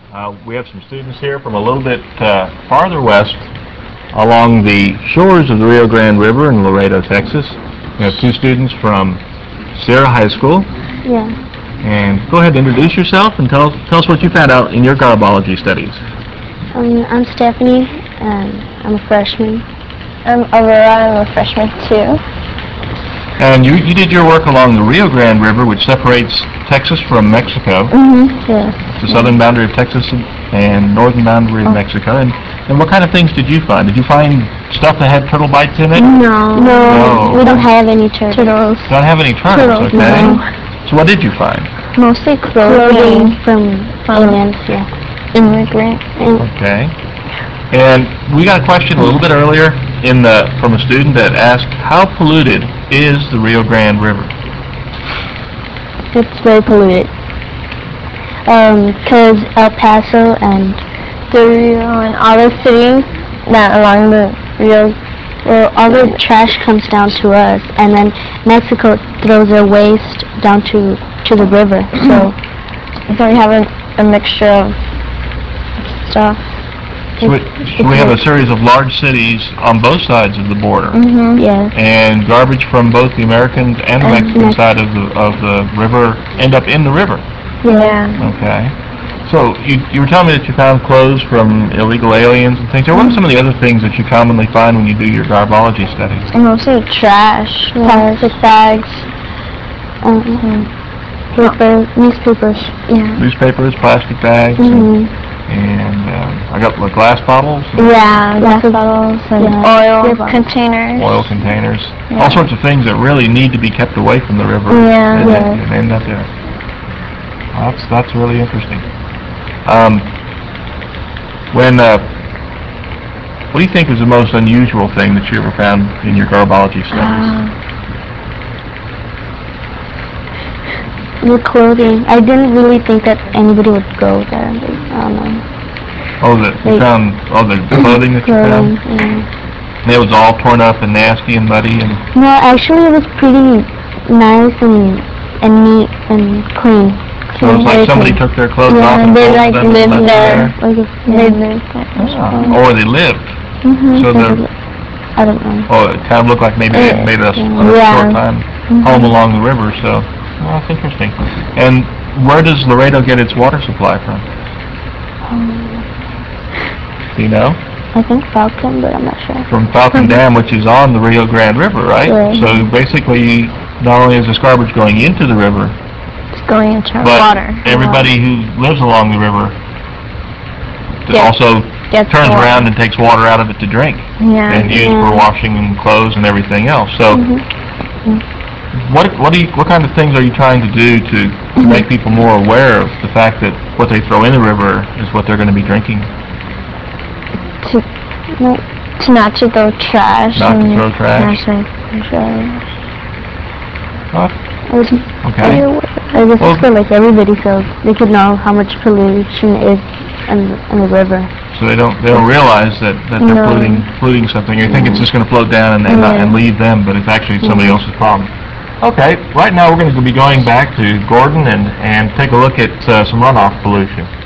We have some students here from a little bit farther west along the shores of the Rio Grande River in Laredo, Texas. We have two students from Sierra High School. Yeah. And go ahead and introduce yourself and tell us what you found out in your garbology studies. I'm Stephanie, and I'm a freshman. I'm Aurora, I'm a freshman too. And you did your work along the Rio Grande River, which separates Texas from Mexico. Yes. The southern boundary of Texas and northern boundary of Mexico. And what kind of things did you find? Did you find stuff that had turtle bites in it? No, we don't have any turtles. Don't have any turtles, okay. No. So what did you find? Mostly clothing from aliens, Immigrants. Okay. And we got a question a little bit earlier from a student that asked, how polluted is the Rio Grande River? It's very polluted. Because El Paso and The Rio and all the cities that along the Rio, well, all the trash comes down to us, and then Mexico throws their waste down to the river. So we have a mixture of stuff. So we have a series of large cities on both sides of the border. Yes. And garbage from both the American and the Mexican side of the river end up in the river. Yeah. Okay. So you were telling me that you found clothes from illegal aliens and things. What are some of the other things that you commonly find when you do your garbology studies? And mostly trash, plastic bags, Paper, newspapers. Yeah. Newspapers, plastic bags, and I got glass bottles. Yeah, glass bottles and oil containers. Oil containers. Yeah. All sorts of things that really need to be kept away from the river. Yeah. And end up there. Well, that's really interesting. What do you think is the most unusual thing that you ever found in your garbology studies? The clothing. I didn't really think that anybody would go there. I don't know. You found the clothing that you found? Yeah. And it was all torn up and nasty and muddy and... No, actually it was pretty nice and neat and clean. So it's like somebody took their clothes off and they folded them and left there. them They lived there. Or they lived. So I don't know. Oh, it kind of looked like maybe they made a short time home along the river, so that's interesting. And where does Laredo get its water supply from? Do you know? I think Falcon, but I'm not sure. From Falcon Dam, which is on the Rio Grande River, right? Right. So basically, not only is this garbage going into the river, It's going into but water. everybody who lives along the river also turns around and takes water out of it to drink and use for washing clothes and everything else. So, what kind of things are you trying to do to make people more aware of the fact that what they throw in the river is what they're going to be drinking? Not to throw trash. Not to throw trash. Okay. This is for like everybody, so they could know how much pollution is in the river. So they don't realize that they're polluting something. They think it's just going to float down and leave them, but it's actually somebody else's problem. Okay, right now we're going to be going back to Gordon and take a look at some runoff pollution.